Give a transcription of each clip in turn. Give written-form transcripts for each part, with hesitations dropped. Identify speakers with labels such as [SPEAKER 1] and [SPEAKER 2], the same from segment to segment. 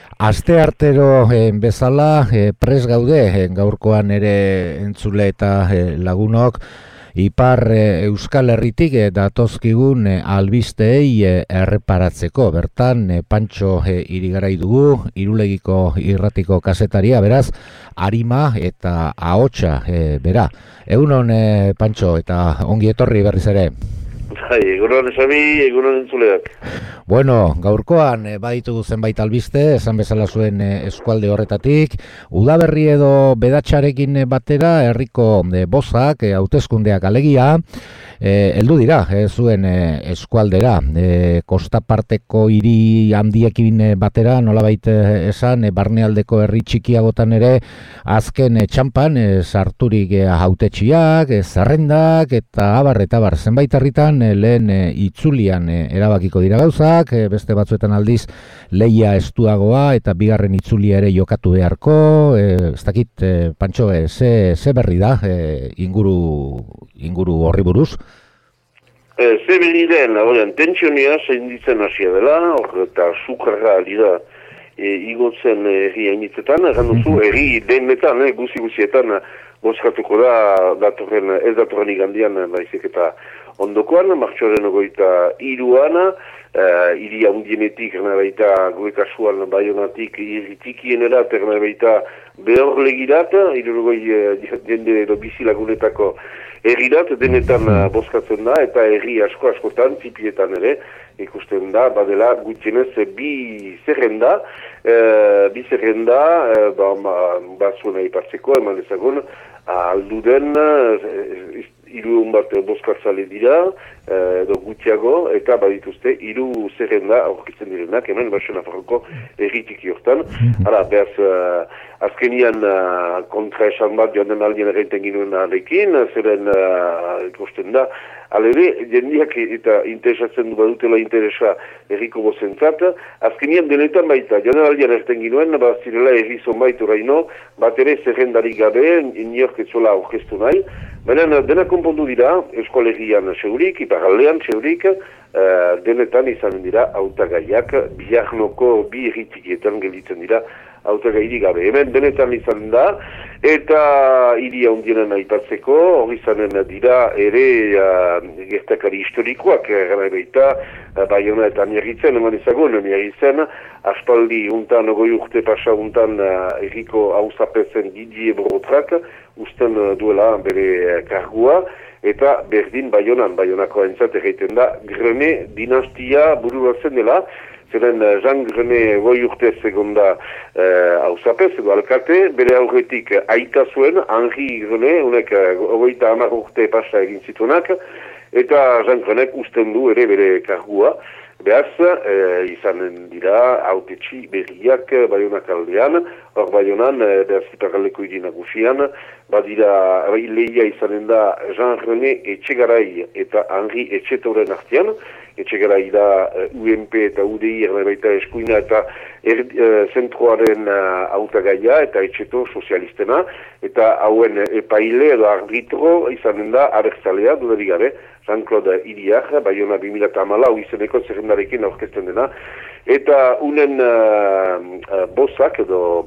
[SPEAKER 1] Asteartero bezala pres gaude gaurkoan ere entzule eta lagunok Ipar Euskal Herritik datozkigun albisteei erreparatzeko. Bertan Pantxo Irigarai dugu, Irulegiko irratiko kazetaria, beraz, arima eta ahotsa bera. Egunon Pantxo eta ongi etorri berriz ere.
[SPEAKER 2] Egunon esami, egunon entzuleak.
[SPEAKER 1] Bueno, gaurkoan baditugu zenbait albiste, esan bezala zuen eskualde horretatik. Udaberri edo bedatxarekin batera herriko bozak, hauteskundeak alegia, heldu dira, zuen eskualdera. Kostaparteko hiri handiekin batera, nolabait esan, barnealdeko herri txikiagotan ere, azken txampan sarturik hautetsiak, zerrendak, eta abar, zenbait herritan lehen itzulian erabakiko dira gauzak, beste batzuetan aldiz lehia estuagoa eta bigarren itzulia ere jokatu beharko, ez dakit, Pantxo, ze berri da inguru horri buruz?
[SPEAKER 2] Ze berri den, tentsionia zein ditzen hasia dela, eta sukarra ali da igotzen herri hainitzetan, egan duzu, herri denetan, guzietan, bozkatuko da, ez datorren igandian, baizik eta ondokoan, martxoaren 23an, hiri handienetik, baita, gure kasuan, Baionatik, irritikienera, baita, behor legirat, 60 jende edo bizilagunetako herrirat, denetan bozkatzen da, eta herri askotan, tipietan ere, ikusten da, badela, gutienez, bi zerrenda, batzuena ipartzeko, eman ezagun, alduden, hiru bat bozkatzale dira, edo gutiago, eta badituzte, hiru zerrenda aurkitzen direnak, hemen Baixo Nafarroko erritiki hortan. Hala, behaz, azkenian kontra esan bat joan den aldien errenten ginuen alekin, zeren ikusten da, alere, jendiak eta interesatzen du badutela interesa erriko bozentzat, azkenian denetan baita, joan den aldien erreten ginuen, zirela erri zonbait oraino, bat ere zerrendarik gabe, inork etzola aurkeztu nahi, baina dena konpondu dira, eskolegian seurik, iparaldean seurik, denetan izan dira hautagaiak, biharnoko bi erritikietan gelditzen dira hautagairik gabe. Hemen denetan izan da, eta hiri handienen aipatzeko, hori izanen dira ere gertakari historikoak, gara baita, Baiona eta Miarritzen, eman ezagun, Miarritzen, aspaldi untan, 20 urte pasa untan, erriko hauzapezen Didier Borotrak, usten duela bere kargua, eta berdin Baionako haintzat egiten da, Grene dinastia bururatzen dela, zeren Jean Grene 20 urtez egonda hauzapez, edo alkate, bere aurretik aita zuen, Henri Grene, unek 30 urte pasa egin zituenak, eta Jean Grenek usten du ere bere kargua, behaz, izanen dira hautetxi berriak Baionak aldean, hor Baionan, behaz iparaldeko hiri nagusian, badira, lehia izanen da Jean René Etxegarai eta Henri Etxetoren artean, Etxegarai da UNP eta UDI baita eskuina eta zentroaren hautagaia eta Etxeto sozialistena, eta hauen epaile edo arbitro izanen da abertzalea, dudarik gabe, Jean-Claude Iriar, Baiona 2014 izeneko zerrendarekin aurkezten dena, eta unen bozak edo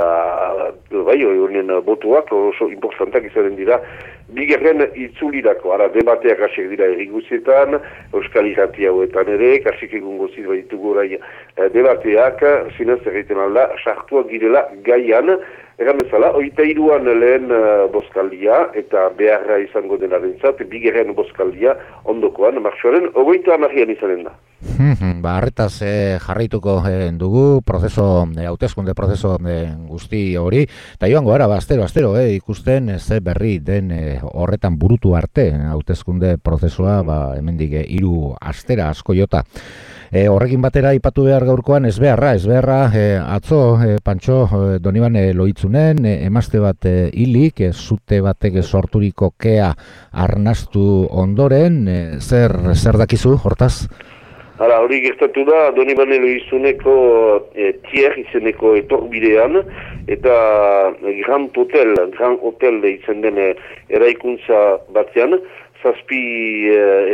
[SPEAKER 2] unen botuak oso importantak izanen dira, bigarren itzulirako, ara debateak hasiak dira erriguzietan, Euskal Irrati hauetan ere, kasik egun gozit baditugu orai debateak, zinez erreiten alda, sartuak girela gaian, egan bezala, 23an lehen bozkaldia, eta beharra izango denarentzat, bigarren bozkaldia ondokoan, martxoaren 30an izanen da.
[SPEAKER 1] Harretaz jarraituko dugu hauteskunde prozeso guzti hori, eta joango gara, astero, ikusten ze berri den horretan burutu arte hauteskunde prozesoa, hemendik 3 astera asko jota. Horrekin batera aipatu behar gaurkoan ez beharra, atzo Pantxo Donibane Loitzunen, emazte bat hilik, zute batek sorturiko kea arnastu ondoren, zer dakizu, hortaz?
[SPEAKER 2] Hala, hori gertatu da, Donibane Loitzuneko Tier izeneko etorbidean, eta Grand Hotel izen den eraikuntza batean, zazpi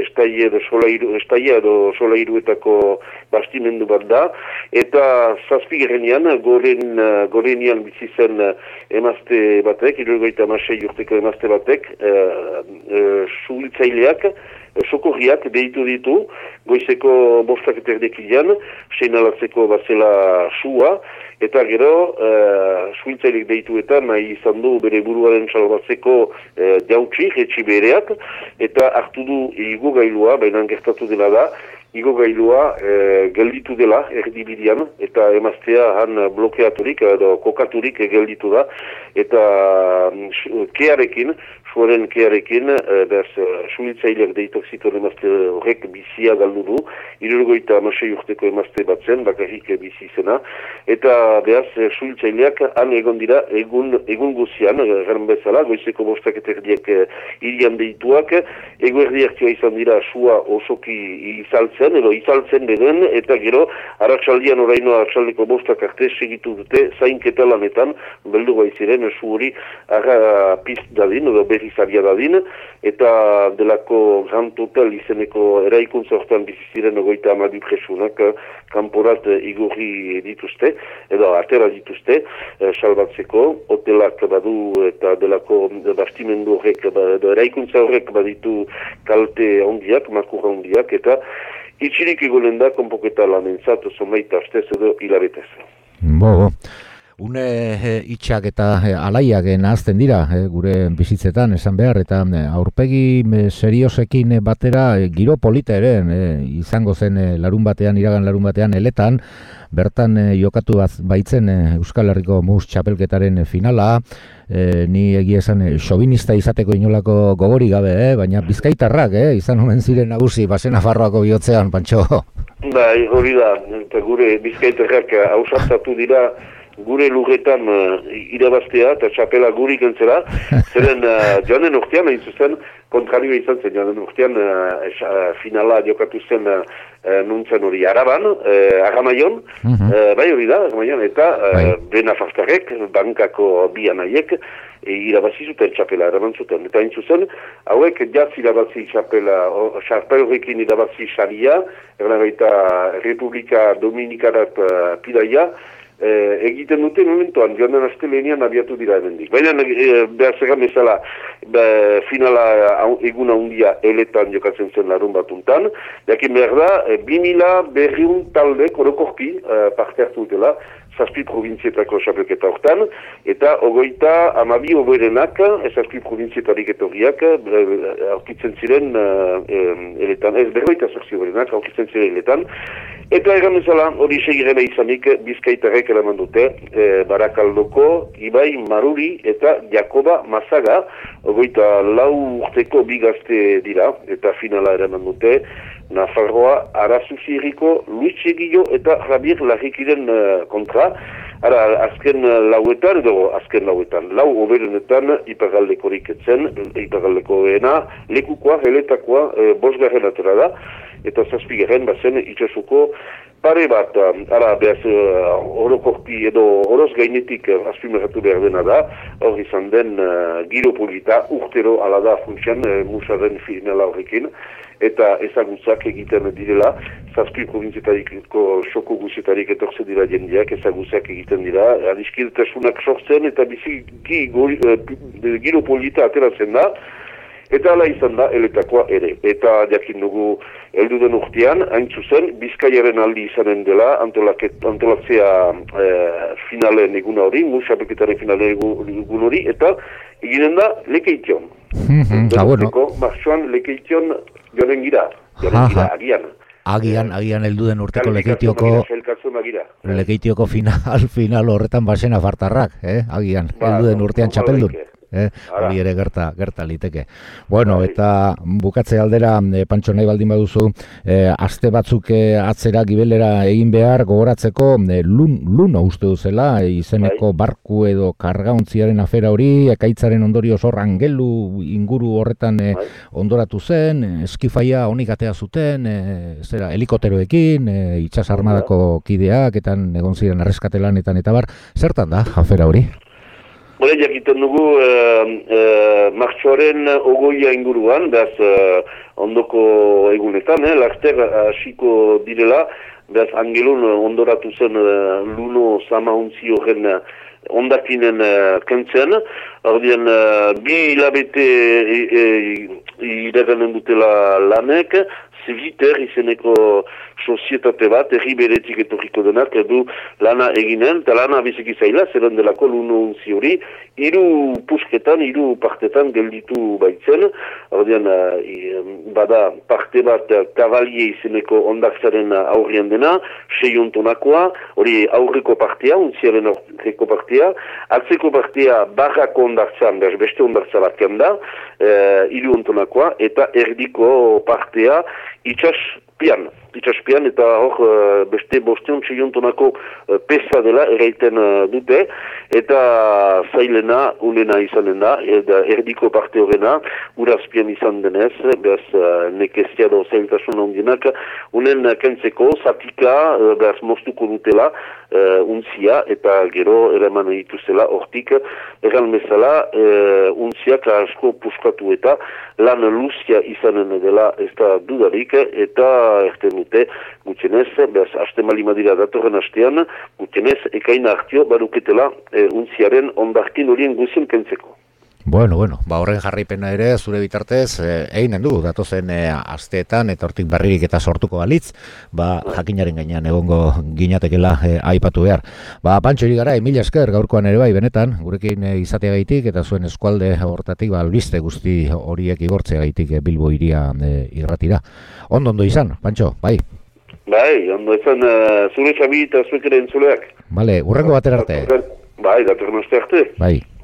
[SPEAKER 2] estaia edo solairuetako bastimendu bat da, eta zazpi gerenean, gorenian bizi zen emazte batek, 76 urteko emazte batek, suhiltzaileak, sokorriak deitu ditu, goizeko 5:30 seinalatzeko bazela sua, eta gero, suhiltzaileak deitu eta nahi izan du bere buruaren salbatzeko jautsi, etxi bereak, eta hartu du igogailua, baina gertatu dela da, igogailua gelditu dela erdibidean, eta emaztea han blokeaturik edo kokaturik gelditu da, eta kearekin, suaren kearekin, suhiltzaileak deitok zituen emazte horrek bizia galdu du, 76 urteko emazte bat zen, bakarrik bizi zena, eta behaz suhiltzaileak han egon dira egun guzian, garen bezala, goizeko 5:30 hirian deituak, eguerdiak izan dira sua osoki izaltzen beden, eta gero, arratsaldian oraino arratsaldeko 5 arte segitu dute zainketa lanetan, beldu baiziren, su hori pizt dadin, edo berriz abia dadin, eta delako Grand Hotel izeneko eraikuntza hortan biziziren 32 presunak kanporat igorri dituzte, edo atera dituzte, salbatzeko, hotelak badu eta delako bastimendu horrek, eraikuntza horrek baditu kalte ondiak, makurra ondiak, eta itxirik egonen da konpoketa lanentzat zonbait astez edo hilabetez.
[SPEAKER 1] Une itxak eta alaiak nahazten dira gure bizitzetan esan behar, eta aurpegi seriosekin batera giro polita ere izango zen iragan larun batean eletan, bertan jokatu baitzen Euskal Herriko mus txapelketaren finala, ni egia esan xobinista izateko inolako gogori gabe, baina bizkaitarrak izan omen ziren nagusi basen Nafarroako bihotzean, Pantxo.
[SPEAKER 2] Bai, hori da, eta gure bizkaitarrak ausartatu dira gure lurretan irabaztea eta txapela guri gentzera, zeren joanen urtean, hain zuzen, kontrario izan zen, joanen urtean finala jokatu zen nuntzen hori Araban, Agamaion, bai hori da, Agamaion, eta Benafartarek, bankako bi anaiek, irabazi zuten txapela, eraman zuten. Eta hain zuzen, hauek jaz irabazi txapela, txapel horrekin irabazi xaria, eta Republika Dominikarat pidaia, egiten dute momentuan, joan astelenian abiatu dira emendik. Baina behar zegan bezala finala eguna hundia eletan jokatzen zen larun batuntan, jakin behar da, 2000 talde korokorki parte hartu dutela, 7 provintzietako xapelketa hortan, eta 22 oberenak, 7 provintzietarik etorriak, aurkitzen ziren eletan, ez 48 oberenak, aurkitzen ziren eletan, eta egan bezala hori segirena izanik Bizkaitarrek eraman dute, Barakaldoko, Ibai Maruri eta Jakoba Mazaga, 24 urteko bi gazte dira, eta finala eraman dute, Nafarroa Arazuziriko Luis Egillo eta Javier Larrikiren kontra. Azken lauetan, lau oberenetan ipargaldekorik etzen, ipargaldekoena, lekukoa, heletakoa, 5. atera da, eta 7. bazen itxasuko pare bat, behaz orokorpi edo oroz gainetik azpimeratu behar dena da, hor izan den giro polita urtero ala da funtsian musaren finala horrekin, eta ezagutzak egiten direla, 7 provintziatariko xoko guzietarik etorze dira jendeak, ezagutzak egiten dira, adiskidetasunak sortzen eta biziki giro polita ateratzen da, eta ala izan da eletakoa ere. Eta jakin dugu heldu den urtean, hain zuzen, Bizkaiaren aldi izanen dela, antolatzea finalen egun hori, musapeketaren finalen egun hori, eta eginen da Lekeition. Martxoan Lekeition joanen gira,
[SPEAKER 1] Agian heldu den urteko Lekeitioko final horretan basen Nafartarrak, agian, heldu den urtean txapeldun. Hori ere gerta liteke. Bueno, eta bukatze aldera, Pantxo, nahi baldin baduzu, aste batzuk atzera gibelera egin behar gogoratzeko, luno uste duzela, izeneko barku edo kargauntziaren afera hori, ekaitzaren ondorioz hor Angelu inguru horretan ondoratu zen, eskifaia honik atea zuten, helikopteroekin, itsas armadako kideak, eta egon ziren erreskatelanetan eta bar, zertan da afera hori?
[SPEAKER 2] Hore, jakiten dugu martxoaren ogoia inguruan, behaz ondoko egunetan, laster hasiko direla, behaz angelun ondoratu zen luno zamauntzi horren ondakinen kentzen, ordean bi hilabete iraganen dutela lanek, Ziviter izeneko sozietate bat, herri beretik etorriko denak, edu lana eginen, eta lana biziki zaila, zeren delako luno untzi hori, hiru pusketan, hiru partetan gelditu baitzen, ordean bada parte bat kavalie izeneko ondartzaren aurrian dena, 6 tonakoa, hori aurreko partea, untziaren aurreko partea, atzeko partea barrako ondartzan, beste ondartza bat da, 3 tonakoa, eta erdiko partea, itxaspian, eta hor beste 500 tonako pesa dela eraiten dute, eta zailena, unena izanen da, erdiko parte horrena, urazpian izan denez, behaz nekezia do zailtasun ondienak, unen kentzeko, zatika, behaz moztuko dutela, untzia, eta gero eraman dituzela, hortik, egan bezala, untziak asko puskatu eta lan luzia izanen dela ez da dudarik, eta erten dute, gutxenez, behaz, haste malimadira datorren hastean, gutxenez, ekaina hartio baruketela untziaren ondartin horien guzien kentzeko.
[SPEAKER 1] Bueno, horren jarraipena ere, zure bitartez, eginen du, datozen asteetan, eta hortik berririk eta sortuko balitz, jakinaren gainean egongo ginatekela aipatu behar. Pantxo Irigaray, mila esker gaurkoan ere bai, benetan, gurekin izateagaitik, eta zuen eskualde hortatik, albiste guzti horiek igortzeagaitik Bilbo hiria irratira. Ondo izan, Pantxo, bai?
[SPEAKER 2] Bai, ondo izan zure xabi eta zuek ere entzuleak.
[SPEAKER 1] Bale, urrengo batera arte.
[SPEAKER 2] Bai, datorren aste arte.
[SPEAKER 1] Bai.